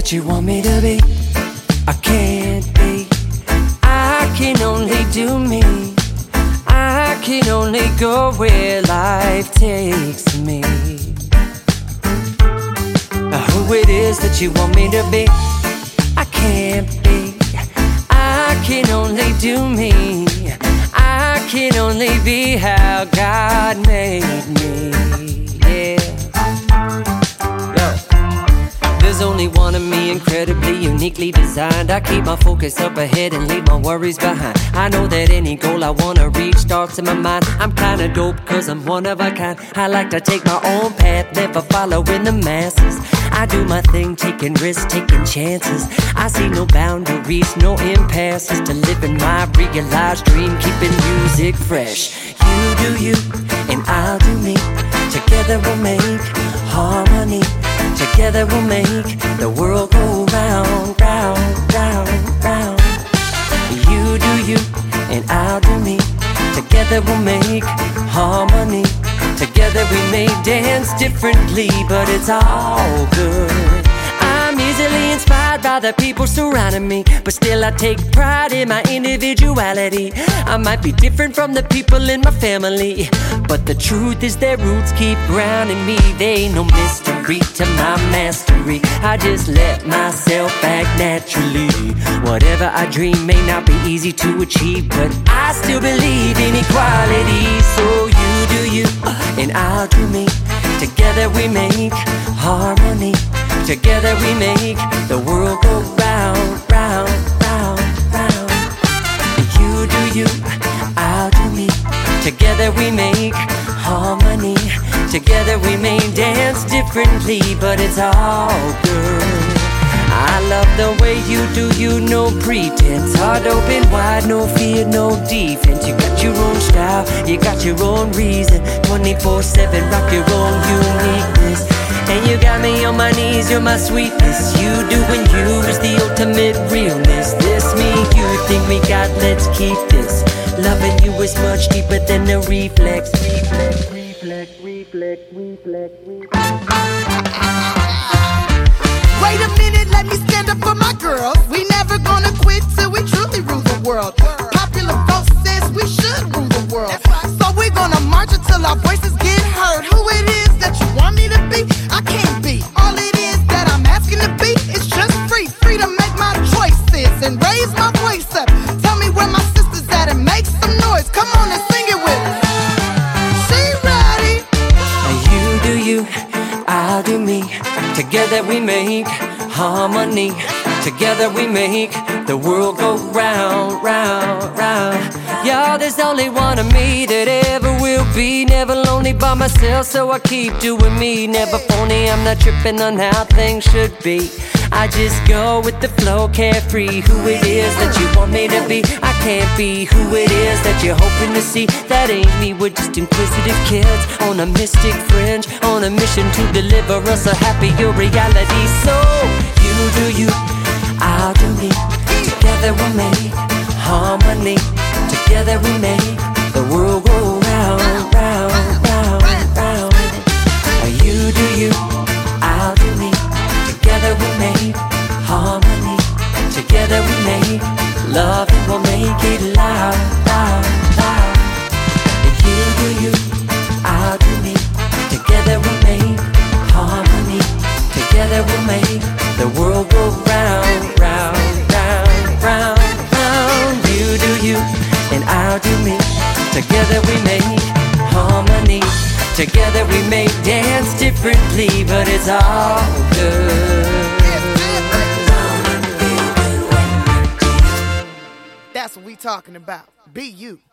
that you want me to be, I can't be. I can only do me. I can only go where life takes me. Who it is that you want me to be, I can't be. I can only do me. I can only be how God made me. Yeah. There's only one of me, incredibly, uniquely designed. I keep my focus up ahead and leave my worries behind. I know that any goal I wanna reach starts in my mind. I'm kinda dope cause I'm one of a kind. I like to take my own path, never following the masses. I do my thing, taking risks, taking chances. I see no boundaries, no impasses to living my realized dream, keeping music fresh. You do you, and I'll do me. Together we'll make harmony. Together we'll make the world go round, round, round, round. You do you, and I'll do me. Together we'll make harmony. Together we may dance differently, but it's all good. I'm easily inspired by the people surrounding me, but still I take pride in my individuality. I might be different from the people in my family, but the truth is their roots keep grounding me. They ain't no mystery to my mastery. I just let myself act naturally. Whatever I dream may not be easy to achieve, but I still believe in equality. So you do you, and I'll do me. Together we make harmony. Together we make the world go round, round, round, round. You do you, I'll do me. Together we make harmony. Together we may dance differently, but it's all good. I love the way you do you, no pretense. Heart open wide, no fear, no defense. You got your own style, you got your own reason. 24/7, rock your own uniqueness. And you got me on my knees, you're my sweetness. You doing you is the ultimate realness. This me, you think we got, let's keep this. Loving you is much deeper than a reflex. Reflex, reflex, reflex, reflex, reflex. Wait a minute, let me stand up for my girls. We never gonna quit till we truly rule the world. Popular vote says we should rule the world. So we're gonna march until our voices get heard. Who it is that you want me to be, I can't be. All it is that I'm asking to be is just free. Free to make my choices and raise my voice up. Tell me where my sister's at and make some noise. Come on and sing it with me. She ready. You do you, I'll do me. Together we make harmony. Together we make the world go round, round, round. Y'all, there's only one of me that ever will be. Never lonely by myself, so I keep doing me. Never phony, I'm not tripping on how things should be. I just go with the flow, carefree. Who it is that you want me to be, I can't be. Who it is that you're hoping to see, that ain't me. We're just inquisitive kids on a mystic fringe, on a mission to deliver us a happier reality. So you do you, I'll do me. Together we'll make harmony. Together we make the world go round, round, round, round. You do you, I'll do me. Together we make harmony. Together we make love and we'll make it loud, loud, loud. You do you, I'll do me. Together we make harmony. Together we'll make the world go round, round, round, round, round. You do you, and I'll do me. Together we make harmony. Together we may dance differently, but it's all good. That's what we talking about. Be you.